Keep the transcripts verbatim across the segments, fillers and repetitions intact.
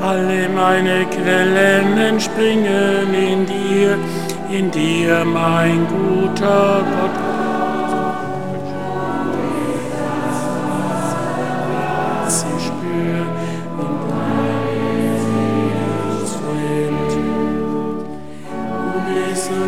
Alle meine Quellen entspringen in dir, in dir, mein guter Gott. Was ich spür und bleibt fremd. Du bist und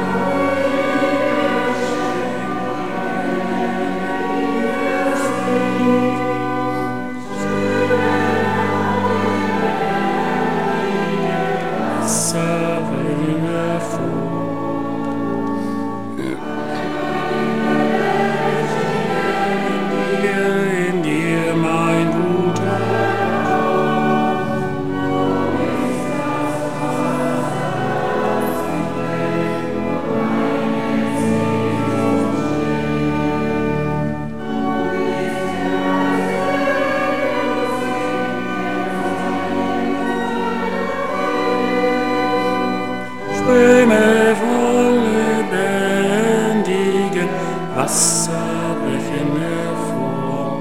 Ströme voll lebendigen Wasser brechen hervor.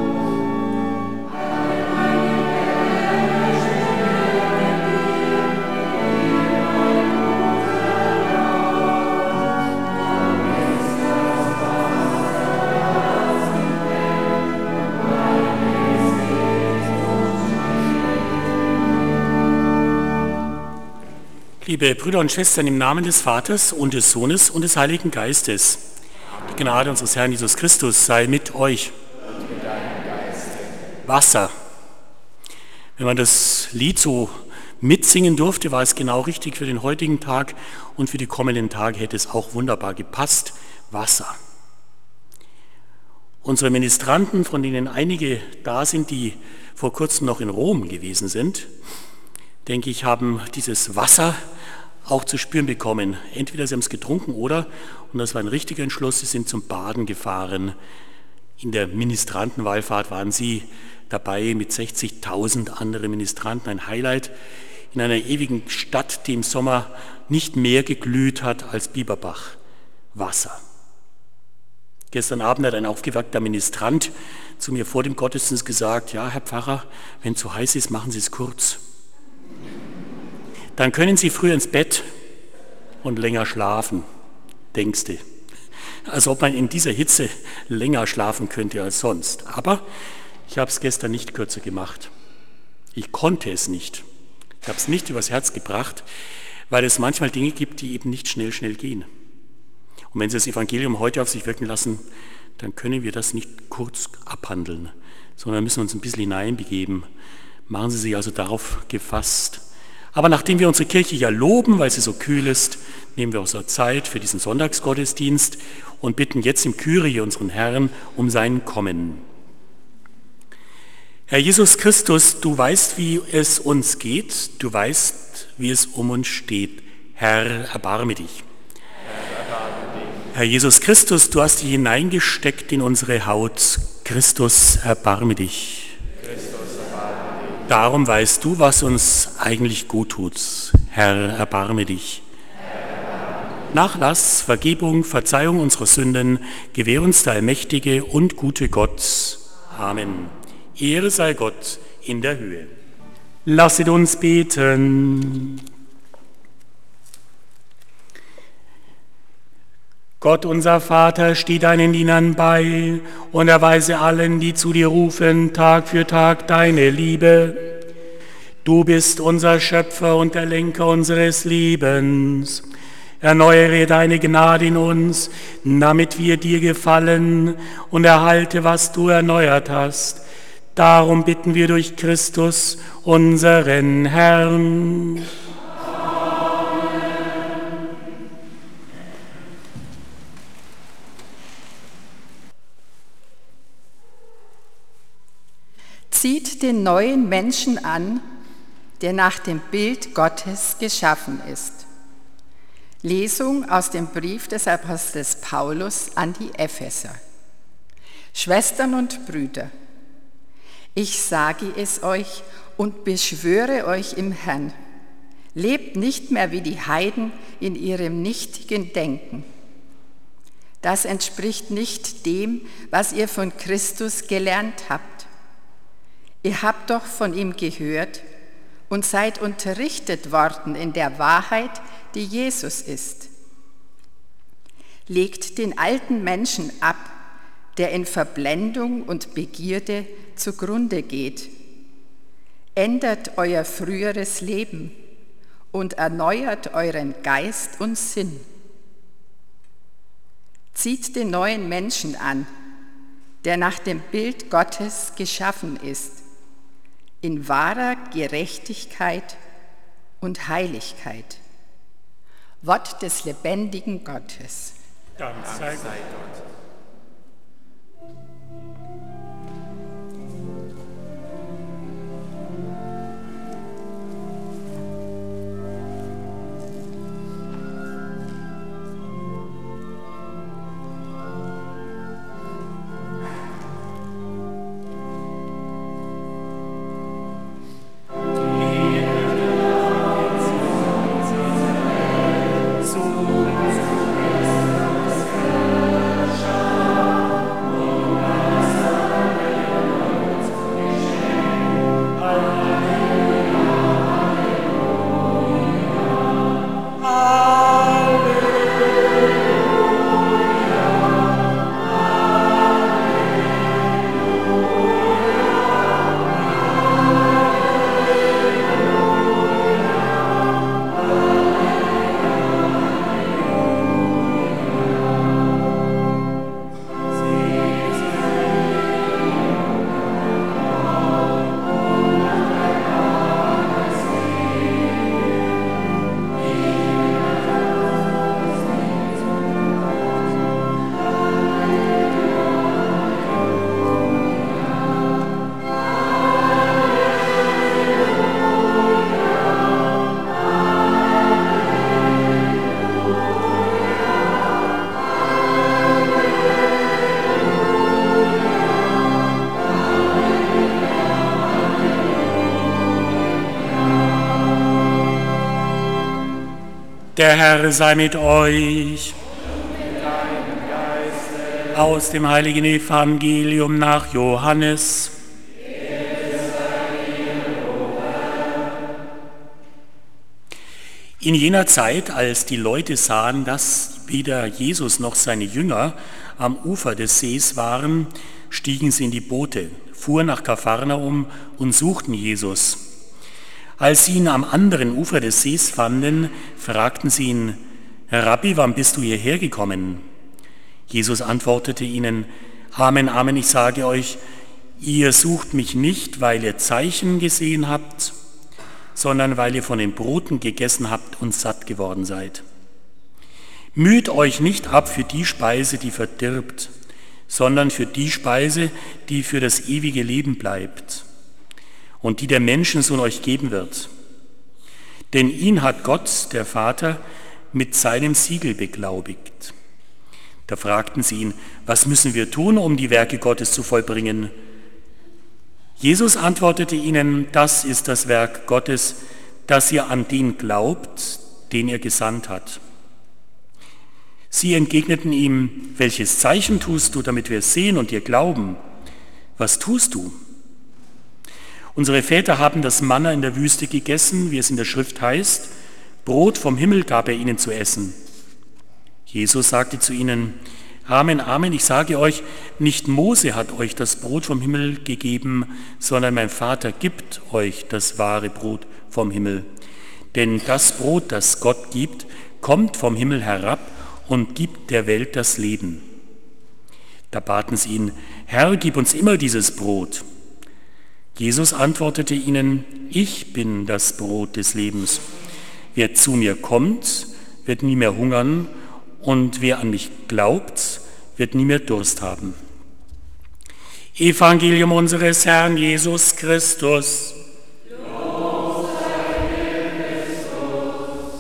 Liebe Brüder und Schwestern, im Namen des Vaters und des Sohnes und des Heiligen Geistes, die Gnade unseres Herrn Jesus Christus sei mit euch. Und mit deinem Geiste. Wasser. Wenn man das Lied so mitsingen durfte, war es genau richtig für den heutigen Tag und für die kommenden Tage hätte es auch wunderbar gepasst. Wasser. Unsere Ministranten, von denen einige da sind, die vor kurzem noch in Rom gewesen sind, denke ich, haben dieses Wasser auch zu spüren bekommen. Entweder sie haben es getrunken oder, und das war ein richtiger Entschluss, sie sind zum Baden gefahren. In der Ministrantenwallfahrt waren sie dabei mit sechzigtausend anderen Ministranten. Ein Highlight in einer ewigen Stadt, die im Sommer nicht mehr geglüht hat als Bieberbach. Wasser. Gestern Abend hat ein aufgeweckter Ministrant zu mir vor dem Gottesdienst gesagt, ja, Herr Pfarrer, wenn es so heiß ist, machen Sie es kurz. Dann können Sie früher ins Bett und länger schlafen, denkst du. Als ob man in dieser Hitze länger schlafen könnte als sonst. Aber ich habe es gestern nicht kürzer gemacht. Ich konnte es nicht. Ich habe es nicht übers Herz gebracht, weil es manchmal Dinge gibt, die eben nicht schnell, schnell gehen. Und wenn Sie das Evangelium heute auf sich wirken lassen, dann können wir das nicht kurz abhandeln, sondern müssen uns ein bisschen hineinbegeben. Machen Sie sich also darauf gefasst. Aber nachdem wir unsere Kirche ja loben, weil sie so kühl ist, nehmen wir unsere Zeit für diesen Sonntagsgottesdienst und bitten jetzt im Kyrie unseren Herrn um sein Kommen. Herr Jesus Christus, du weißt, wie es uns geht, du weißt, wie es um uns steht. Herr, erbarme dich. Herr, erbarme dich. Herr Jesus Christus, du hast dich hineingesteckt in unsere Haut. Christus, erbarme dich. Darum weißt du, was uns eigentlich gut tut. Herr, erbarme dich. Nachlass, Vergebung, Verzeihung unserer Sünden, gewähr uns der allmächtige und gute Gott. Amen. Ehre sei Gott in der Höhe. Lasset uns beten. Gott, unser Vater, steh deinen Dienern bei und erweise allen, die zu dir rufen, Tag für Tag deine Liebe. Du bist unser Schöpfer und der Lenker unseres Lebens. Erneuere deine Gnade in uns, damit wir dir gefallen und erhalte, was du erneuert hast. Darum bitten wir durch Christus, unseren Herrn. Zieht den neuen Menschen an, der nach dem Bild Gottes geschaffen ist. Lesung aus dem Brief des Apostels Paulus an die Epheser. Schwestern und Brüder, ich sage es euch und beschwöre euch im Herrn, lebt nicht mehr wie die Heiden in ihrem nichtigen Denken. Das entspricht nicht dem, was ihr von Christus gelernt habt. Ihr habt doch von ihm gehört und seid unterrichtet worden in der Wahrheit, die Jesus ist. Legt den alten Menschen ab, der in Verblendung und Begierde zugrunde geht. Ändert euer früheres Leben und erneuert euren Geist und Sinn. Zieht den neuen Menschen an, der nach dem Bild Gottes geschaffen ist, in wahrer Gerechtigkeit und Heiligkeit. Wort des lebendigen Gottes. Dank sei Gott. Der Herr sei mit euch. Und mit deinem Geiste. Aus dem heiligen Evangelium nach Johannes. In jener Zeit, als die Leute sahen, dass weder Jesus noch seine Jünger am Ufer des Sees waren, stiegen sie in die Boote, fuhren nach Kapharnaum und suchten Jesus. Als sie ihn am anderen Ufer des Sees fanden, fragten sie ihn: Rabbi, wann bist du hierher gekommen? Jesus antwortete ihnen: Amen, Amen, ich sage euch, ihr sucht mich nicht, weil ihr Zeichen gesehen habt, sondern weil ihr von den Broten gegessen habt und satt geworden seid. Müht euch nicht ab für die Speise, die verdirbt, sondern für die Speise, die für das ewige Leben bleibt und die der Menschensohn euch geben wird. Denn ihn hat Gott, der Vater, mit seinem Siegel beglaubigt. Da fragten sie ihn: Was müssen wir tun, um die Werke Gottes zu vollbringen? Jesus antwortete ihnen: Das ist das Werk Gottes, dass ihr an den glaubt, den er gesandt hat. Sie entgegneten ihm: Welches Zeichen tust du, damit wir es sehen und dir glauben? Was tust du? Unsere Väter haben das Manna in der Wüste gegessen, wie es in der Schrift heißt: Brot vom Himmel gab er ihnen zu essen. Jesus sagte zu ihnen: Amen, Amen, ich sage euch, nicht Mose hat euch das Brot vom Himmel gegeben, sondern mein Vater gibt euch das wahre Brot vom Himmel. Denn das Brot, das Gott gibt, kommt vom Himmel herab und gibt der Welt das Leben. Da baten sie ihn: Herr, gib uns immer dieses Brot. Jesus antwortete ihnen: Ich bin das Brot des Lebens. Wer zu mir kommt, wird nie mehr hungern, und wer an mich glaubt, wird nie mehr Durst haben. Evangelium unseres Herrn Jesus Christus. Lob sei dir, Christus.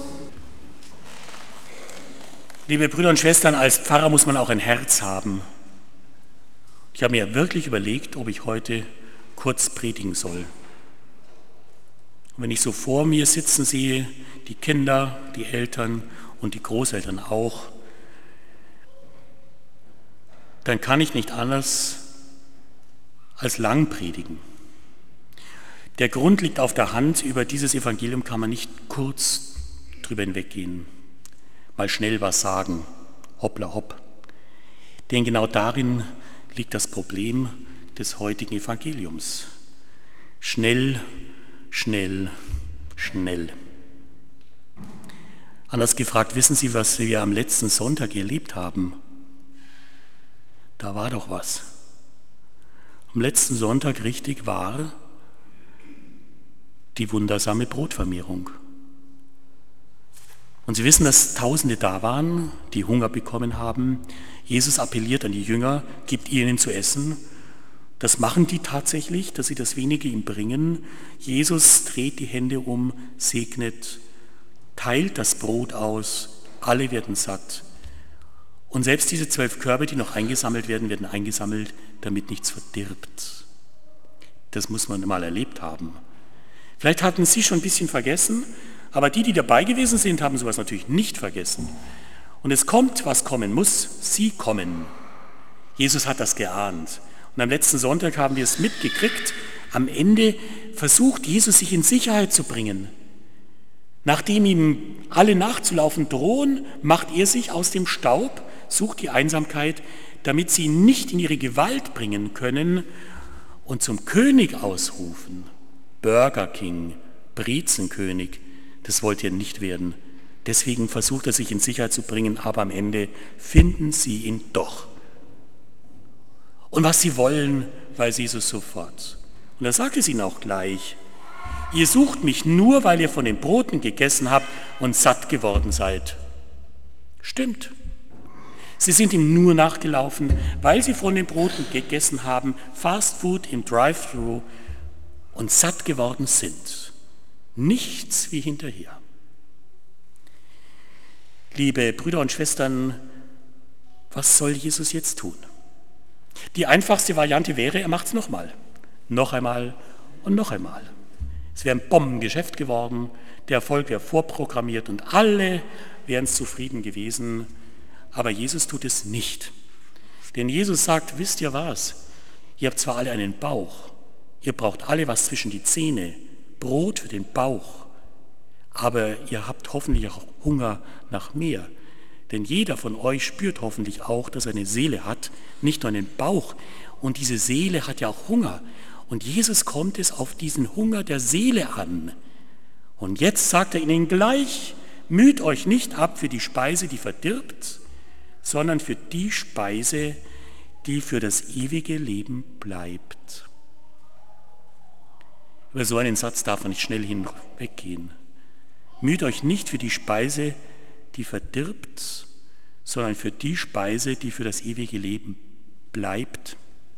Liebe Brüder und Schwestern, als Pfarrer muss man auch ein Herz haben. Ich habe mir wirklich überlegt, ob ich heute kurz predigen soll. Und wenn ich so vor mir sitzen sehe, die Kinder, die Eltern und die Großeltern auch, dann kann ich nicht anders als lang predigen. Der Grund liegt auf der Hand, über dieses Evangelium kann man nicht kurz drüber hinweggehen, mal schnell was sagen, hoppla hopp. Denn genau darin liegt das Problem des heutigen Evangeliums. Schnell, schnell, schnell. Anders gefragt, wissen Sie, was wir am letzten Sonntag erlebt haben? Da war doch was. Am letzten Sonntag richtig war die wundersame Brotvermehrung. Und Sie wissen, dass Tausende da waren, die Hunger bekommen haben. Jesus appelliert an die Jünger, gibt ihnen zu essen. Das machen die tatsächlich, dass sie das Wenige ihm bringen. Jesus dreht die Hände um, segnet, teilt das Brot aus, alle werden satt. Und selbst diese zwölf Körbe, die noch eingesammelt werden, werden eingesammelt, damit nichts verdirbt. Das muss man mal erlebt haben. Vielleicht hatten Sie schon ein bisschen vergessen, aber die, die dabei gewesen sind, haben sowas natürlich nicht vergessen. Und es kommt, was kommen muss. Sie kommen. Jesus hat das geahnt. Und am letzten Sonntag haben wir es mitgekriegt. Am Ende versucht Jesus, sich in Sicherheit zu bringen. Nachdem ihm alle nachzulaufen drohen, macht er sich aus dem Staub, sucht die Einsamkeit, damit sie ihn nicht in ihre Gewalt bringen können und zum König ausrufen. Burger King, Brezenkönig, das wollte er nicht werden. Deswegen versucht er sich in Sicherheit zu bringen, aber am Ende finden sie ihn doch. Und was sie wollen, weiß Jesus sofort. Und er sagt es ihnen auch gleich. Ihr sucht mich nur, weil ihr von den Broten gegessen habt und satt geworden seid. Stimmt. Sie sind ihm nur nachgelaufen, weil sie von den Broten gegessen haben, Fast Food im Drive-Thru und satt geworden sind. Nichts wie hinterher. Liebe Brüder und Schwestern, was soll Jesus jetzt tun? Die einfachste Variante wäre, er macht es nochmal. Noch einmal und noch einmal. Es wäre ein Bombengeschäft geworden, der Erfolg wäre vorprogrammiert und alle wären zufrieden gewesen. Aber Jesus tut es nicht. Denn Jesus sagt, wisst ihr was? Ihr habt zwar alle einen Bauch, ihr braucht alle was zwischen die Zähne, Brot für den Bauch, aber ihr habt hoffentlich auch Hunger nach mehr. Denn jeder von euch spürt hoffentlich auch, dass er eine Seele hat, nicht nur einen Bauch. Und diese Seele hat ja auch Hunger. Und Jesus kommt es auf diesen Hunger der Seele an. Und jetzt sagt er ihnen gleich, müht euch nicht ab für die Speise, die verdirbt, sondern für die Speise, die für das ewige Leben bleibt. Über so einen Satz darf man nicht schnell hinweggehen. Müht euch nicht für die Speise, die verdirbt, sondern für die Speise, die für das ewige Leben bleibt.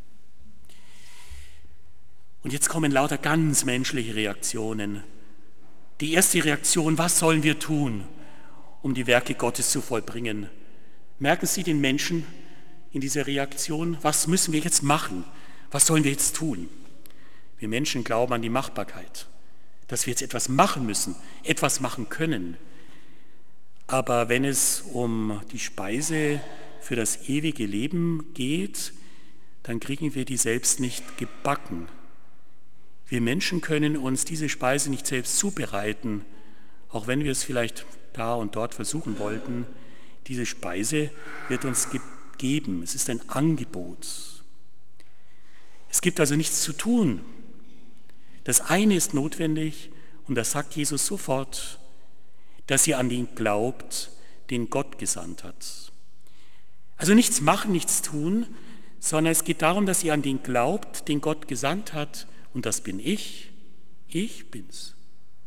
Und jetzt kommen lauter ganz menschliche Reaktionen. Die erste Reaktion, was sollen wir tun, um die Werke Gottes zu vollbringen? Merken Sie den Menschen in dieser Reaktion? Was müssen wir jetzt machen? Was sollen wir jetzt tun? Wir Menschen glauben an die Machbarkeit, dass wir jetzt etwas machen müssen, etwas machen können. Aber wenn es um die Speise für das ewige Leben geht, dann kriegen wir die selbst nicht gebacken. Wir Menschen können uns diese Speise nicht selbst zubereiten, auch wenn wir es vielleicht da und dort versuchen wollten. Diese Speise wird uns gegeben. Es ist ein Angebot. Es gibt also nichts zu tun. Das eine ist notwendig, und das sagt Jesus sofort, dass ihr an den glaubt, den Gott gesandt hat. Also nichts machen, nichts tun, sondern es geht darum, dass ihr an den glaubt, den Gott gesandt hat, und das bin ich, ich bin's.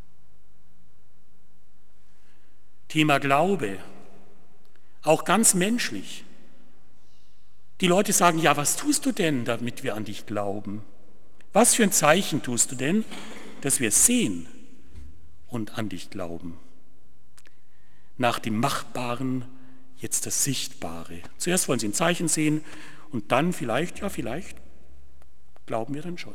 Thema Glaube, auch ganz menschlich. Die Leute sagen, ja, was tust du denn, damit wir an dich glauben? Was für ein Zeichen tust du denn, dass wir es sehen und an dich glauben? Nach dem Machbaren jetzt das Sichtbare. Zuerst wollen sie ein Zeichen sehen und dann vielleicht, ja vielleicht, glauben wir dann schon.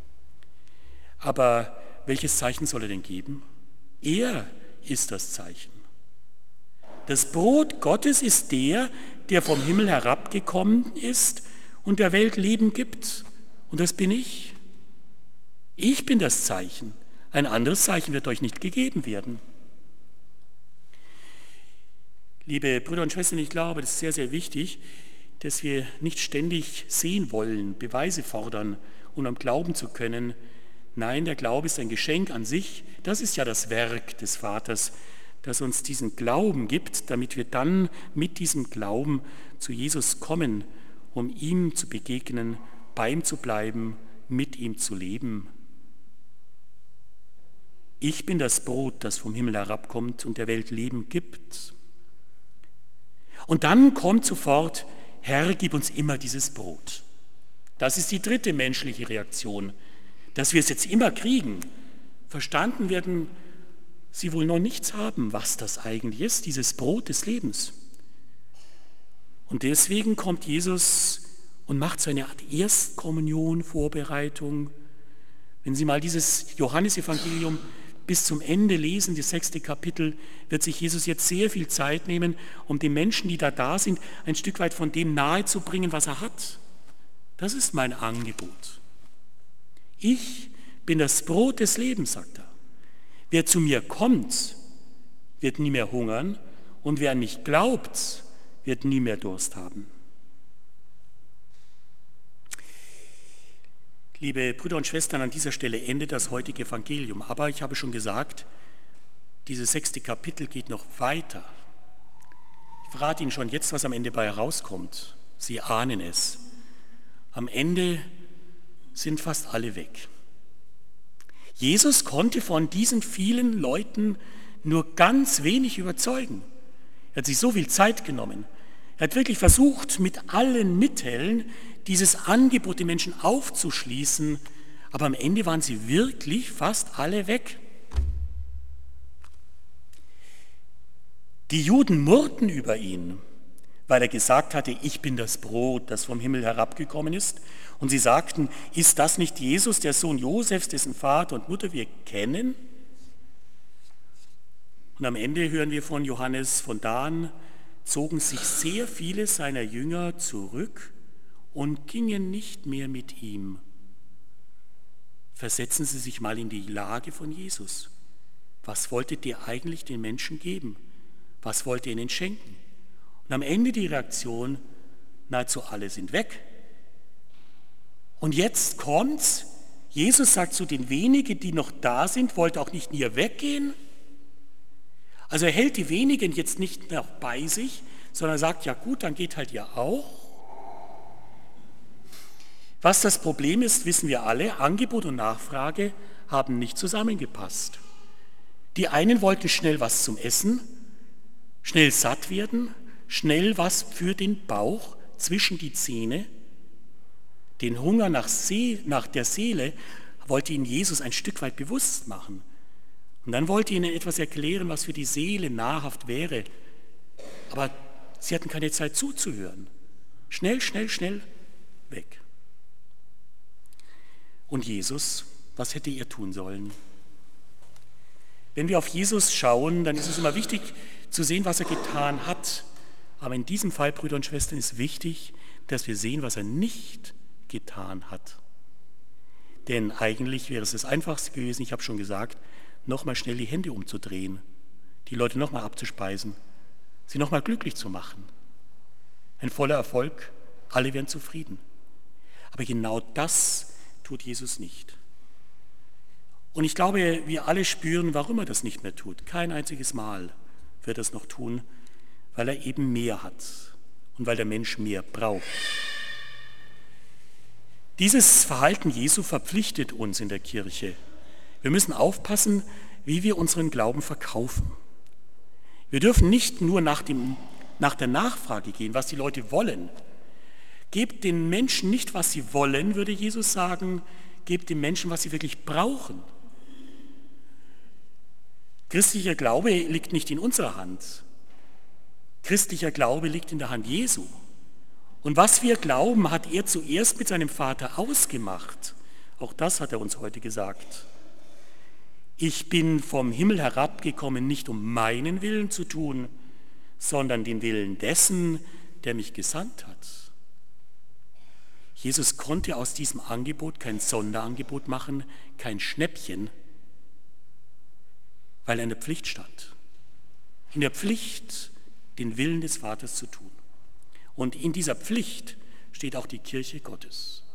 Aber welches Zeichen soll er denn geben? Er ist das Zeichen. Das Brot Gottes ist der, der vom Himmel herabgekommen ist und der Welt Leben gibt. Und das bin ich. Ich bin das Zeichen. Ein anderes Zeichen wird euch nicht gegeben werden. Liebe Brüder und Schwestern, ich glaube, das ist sehr, sehr wichtig, dass wir nicht ständig sehen wollen, Beweise fordern, um am Glauben zu können. Nein, der Glaube ist ein Geschenk an sich. Das ist ja das Werk des Vaters, das uns diesen Glauben gibt, damit wir dann mit diesem Glauben zu Jesus kommen, um ihm zu begegnen, bei ihm zu bleiben, mit ihm zu leben. Ich bin das Brot, das vom Himmel herabkommt und der Welt Leben gibt. Und dann kommt sofort, Herr, gib uns immer dieses Brot. Das ist die dritte menschliche Reaktion, dass wir es jetzt immer kriegen. Verstanden werden sie wohl noch nichts haben, was das eigentlich ist, dieses Brot des Lebens. Und deswegen kommt Jesus und macht so eine Art Erstkommunion, Vorbereitung. Wenn Sie mal dieses Johannesevangelium bis zum Ende lesen, das sechste Kapitel, wird sich Jesus jetzt sehr viel Zeit nehmen, um den Menschen, die da da sind, ein Stück weit von dem nahezubringen, was er hat. Das ist mein Angebot. Ich bin das Brot des Lebens, sagt er. Wer zu mir kommt, wird nie mehr hungern und wer an mich glaubt, wird nie mehr Durst haben. Liebe Brüder und Schwestern, an dieser Stelle endet das heutige Evangelium. Aber ich habe schon gesagt, dieses sechste Kapitel geht noch weiter. Ich verrate Ihnen schon jetzt, was am Ende bei herauskommt. Sie ahnen es. Am Ende sind fast alle weg. Jesus konnte von diesen vielen Leuten nur ganz wenig überzeugen. Er hat sich so viel Zeit genommen. Er hat wirklich versucht, mit allen Mitteln dieses Angebot den Menschen aufzuschließen, aber am Ende waren sie wirklich fast alle weg. Die Juden murrten über ihn, weil er gesagt hatte, ich bin das Brot, das vom Himmel herabgekommen ist. Und sie sagten, ist das nicht Jesus, der Sohn Josefs, dessen Vater und Mutter wir kennen? Und am Ende hören wir von Johannes, von da an zogen sich sehr viele seiner Jünger zurück und gingen nicht mehr mit ihm. Versetzen Sie sich mal in die Lage von Jesus. Was wolltet ihr eigentlich den Menschen geben? Was wollt ihr ihnen schenken? Und am Ende die Reaktion, nahezu alle sind weg. Und jetzt kommt's, Jesus sagt zu den wenigen, die noch da sind, wollt auch nicht mehr weggehen. Also er hält die wenigen jetzt nicht noch bei sich, sondern sagt, ja gut, dann geht halt ihr auch. Was das Problem ist, wissen wir alle, Angebot und Nachfrage haben nicht zusammengepasst. Die einen wollten schnell was zum Essen, schnell satt werden, schnell was für den Bauch, zwischen die Zähne. Den Hunger nach, See, nach der Seele wollte ihnen Jesus ein Stück weit bewusst machen. Und dann wollte ihnen etwas erklären, was für die Seele nahrhaft wäre. Aber sie hatten keine Zeit zuzuhören. Schnell, schnell, schnell weg. Und Jesus, was hätte er tun sollen? Wenn wir auf Jesus schauen, dann ist es immer wichtig zu sehen, was er getan hat. Aber in diesem Fall, Brüder und Schwestern, ist wichtig, dass wir sehen, was er nicht getan hat. Denn eigentlich wäre es das Einfachste gewesen, ich habe schon gesagt, nochmal schnell die Hände umzudrehen, die Leute nochmal abzuspeisen, sie nochmal glücklich zu machen. Ein voller Erfolg, alle wären zufrieden. Aber genau das tut Jesus nicht. Und ich glaube, wir alle spüren, warum er das nicht mehr tut. Kein einziges Mal wird er es noch tun, weil er eben mehr hat und weil der Mensch mehr braucht. Dieses Verhalten Jesu verpflichtet uns in der Kirche. Wir müssen aufpassen, wie wir unseren Glauben verkaufen. Wir dürfen nicht nur nach, dem, nach der Nachfrage gehen, was die Leute wollen. Gebt den Menschen nicht, was sie wollen, würde Jesus sagen, gebt den Menschen, was sie wirklich brauchen. Christlicher Glaube liegt nicht in unserer Hand. Christlicher Glaube liegt in der Hand Jesu. Und was wir glauben, hat er zuerst mit seinem Vater ausgemacht. Auch das hat er uns heute gesagt. Ich bin vom Himmel herabgekommen, nicht um meinen Willen zu tun, sondern den Willen dessen, der mich gesandt hat. Jesus konnte aus diesem Angebot kein Sonderangebot machen, kein Schnäppchen, weil er in der Pflicht stand. In der Pflicht, den Willen des Vaters zu tun. Und in dieser Pflicht steht auch die Kirche Gottes.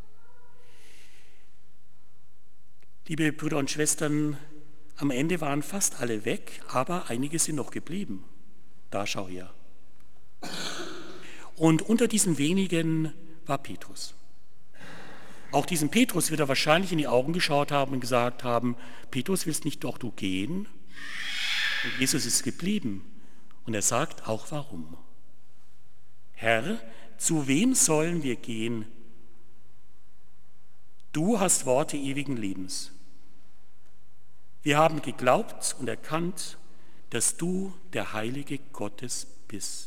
Liebe Brüder und Schwestern, am Ende waren fast alle weg, aber einige sind noch geblieben. Da schau her. Und unter diesen wenigen war Petrus. Auch diesem Petrus wird er wahrscheinlich in die Augen geschaut haben und gesagt haben, Petrus, willst nicht doch du gehen? Und Jesus ist geblieben. Und er sagt auch warum. Herr, zu wem sollen wir gehen? Du hast Worte ewigen Lebens. Wir haben geglaubt und erkannt, dass du der Heilige Gottes bist.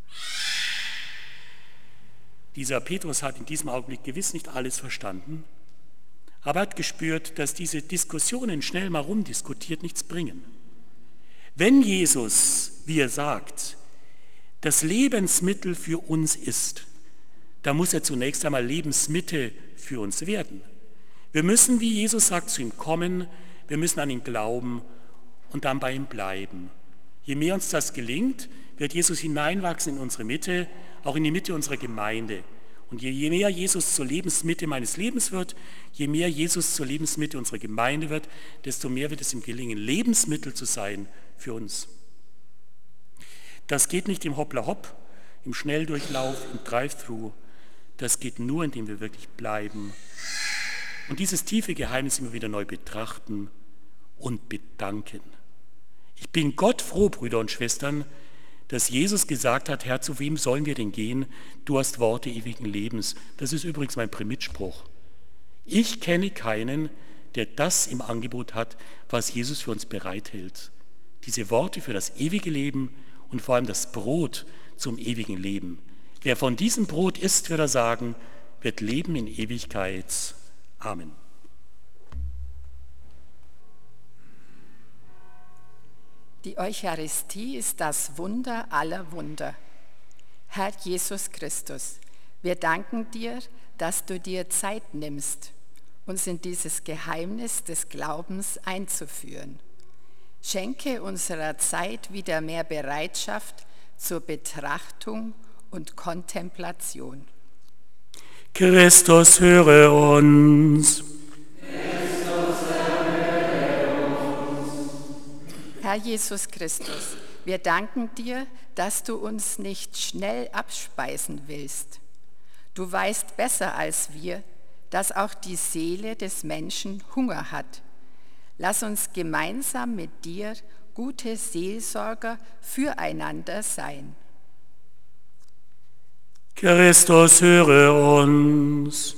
Dieser Petrus hat in diesem Augenblick gewiss nicht alles verstanden, aber hat gespürt, dass diese Diskussionen schnell mal rumdiskutiert nichts bringen. Wenn Jesus, wie er sagt, das Lebensmittel für uns ist, dann muss er zunächst einmal Lebensmittel für uns werden. Wir müssen, wie Jesus sagt, zu ihm kommen, wir müssen an ihn glauben und dann bei ihm bleiben. Je mehr uns das gelingt, wird Jesus hineinwachsen in unsere Mitte, auch in die Mitte unserer Gemeinde. Und je mehr Jesus zur Lebensmitte meines Lebens wird, je mehr Jesus zur Lebensmitte unserer Gemeinde wird, desto mehr wird es ihm gelingen, Lebensmittel zu sein für uns. Das geht nicht im Hoppla-Hopp, im Schnelldurchlauf, im Drive-Thru. Das geht nur, indem wir wirklich bleiben und dieses tiefe Geheimnis immer wieder neu betrachten und bedanken. Ich bin Gott froh, Brüder und Schwestern, dass Jesus gesagt hat, Herr, zu wem sollen wir denn gehen? Du hast Worte ewigen Lebens. Das ist übrigens mein Primitspruch. Ich kenne keinen, der das im Angebot hat, was Jesus für uns bereithält. Diese Worte für das ewige Leben und vor allem das Brot zum ewigen Leben. Wer von diesem Brot isst, wird er sagen, wird leben in Ewigkeit. Amen. Die Eucharistie ist das Wunder aller Wunder. Herr Jesus Christus, wir danken dir, dass du dir Zeit nimmst, uns in dieses Geheimnis des Glaubens einzuführen. Schenke unserer Zeit wieder mehr Bereitschaft zur Betrachtung und Kontemplation. Christus, höre uns. Herr Jesus Christus, wir danken dir, dass du uns nicht schnell abspeisen willst. Du weißt besser als wir, dass auch die Seele des Menschen Hunger hat. Lass uns gemeinsam mit dir gute Seelsorger füreinander sein. Christus, höre uns.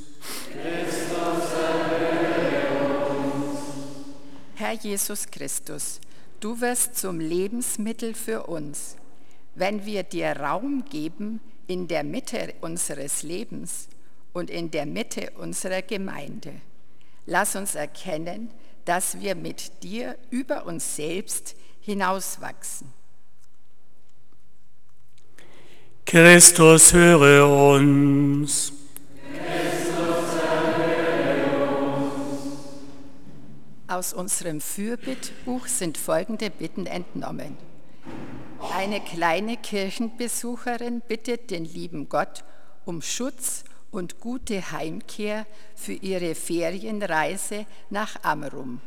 Herr Jesus Christus, du wirst zum Lebensmittel für uns. Wenn wir dir Raum geben in der Mitte unseres Lebens und in der Mitte unserer Gemeinde, lass uns erkennen, dass wir mit dir über uns selbst hinauswachsen. Christus, höre uns. Aus unserem Fürbittbuch sind folgende Bitten entnommen. Eine kleine Kirchenbesucherin bittet den lieben Gott um Schutz und gute Heimkehr für ihre Ferienreise nach Amrum.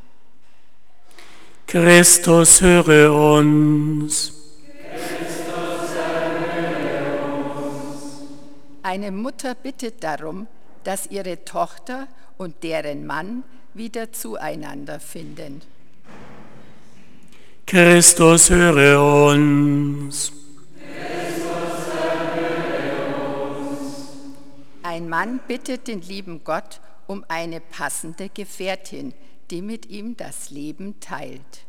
Christus, höre uns. Eine Mutter bittet darum, dass ihre Tochter und deren Mann wieder zueinander finden. Christus, höre uns. Ein Mann bittet den lieben Gott um eine passende Gefährtin, die mit ihm das Leben teilt.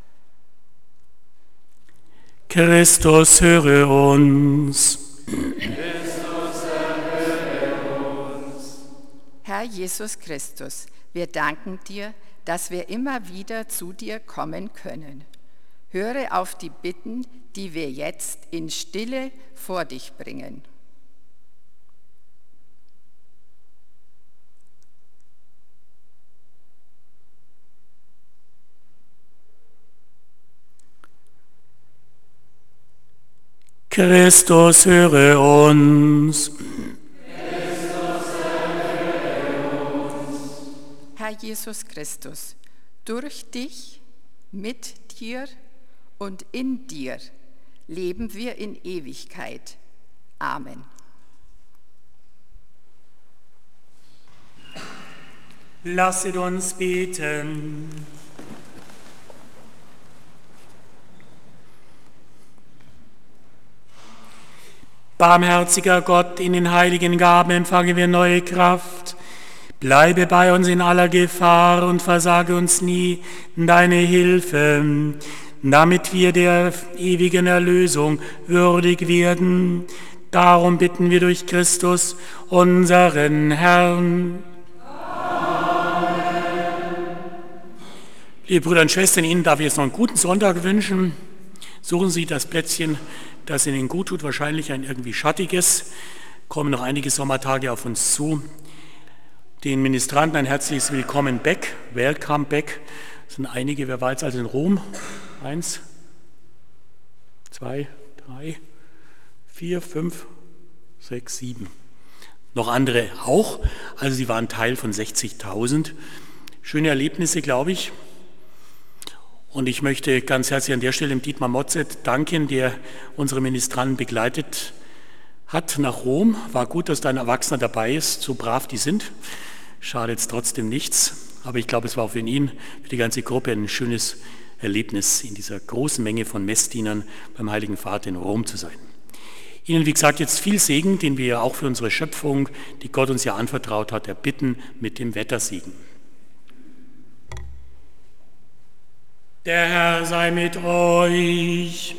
Christus, höre uns. Herr Jesus Christus, wir danken dir, dass wir immer wieder zu dir kommen können. Höre auf die Bitten, die wir jetzt in Stille vor dich bringen. Christus, höre uns. Herr Jesus Christus, durch dich, mit dir und in dir leben wir in Ewigkeit. Amen. Lasset uns beten. Barmherziger Gott, in den heiligen Gaben empfangen wir neue Kraft. Bleibe bei uns in aller Gefahr und versage uns nie deine Hilfe, damit wir der ewigen Erlösung würdig werden. Darum bitten wir durch Christus, unseren Herrn. Amen. Liebe Brüder und Schwestern, Ihnen darf ich jetzt noch einen guten Sonntag wünschen. Suchen Sie das Plätzchen, das Ihnen gut tut, wahrscheinlich ein irgendwie schattiges. Kommen noch einige Sommertage auf uns zu. Den Ministranten ein herzliches Willkommen back, welcome back. Es sind einige, wer war jetzt also in Rom? Eins, zwei, drei, vier, fünf, sechs, sieben. Noch andere auch, also sie waren Teil von sechzigtausend. Schöne Erlebnisse, glaube ich. Und ich möchte ganz herzlich an der Stelle dem Dietmar Motzet danken, der unsere Ministranten begleitet hat nach Rom. War gut, dass da ein Erwachsener dabei ist, so brav die sind. Schadet jetzt trotzdem nichts, aber ich glaube, es war auch für ihn, für die ganze Gruppe ein schönes Erlebnis, in dieser großen Menge von Messdienern beim Heiligen Vater in Rom zu sein. Ihnen, wie gesagt, jetzt viel Segen, den wir auch für unsere Schöpfung, die Gott uns ja anvertraut hat, erbitten mit dem Wettersegen. Der Herr sei mit euch.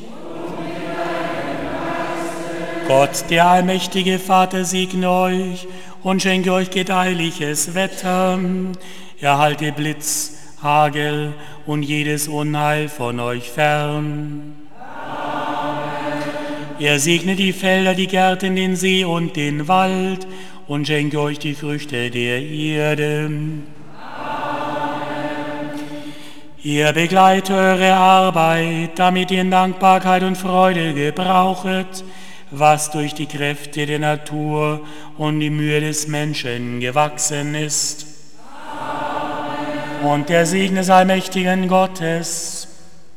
Gott, der allmächtige Vater, segne euch und schenke euch gedeihliches Wetter. Erhalte Blitz, Hagel und jedes Unheil von euch fern. Amen. Er segne die Felder, die Gärten, den See und den Wald und schenke euch die Früchte der Erde. Ihr begleitet eure Arbeit, damit ihr in Dankbarkeit und Freude gebrauchet, was durch die Kräfte der Natur und die Mühe des Menschen gewachsen ist. Amen. Und der Segen des allmächtigen Gottes,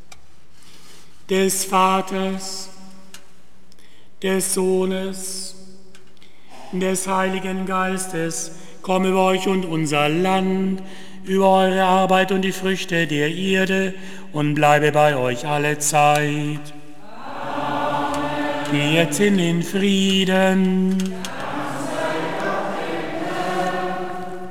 des Vaters, des Sohnes, des Heiligen Geistes, komme über euch und unser Land, über eure Arbeit und die Früchte der Erde und bleibe bei euch alle Zeit. Amen. Geht in den Frieden.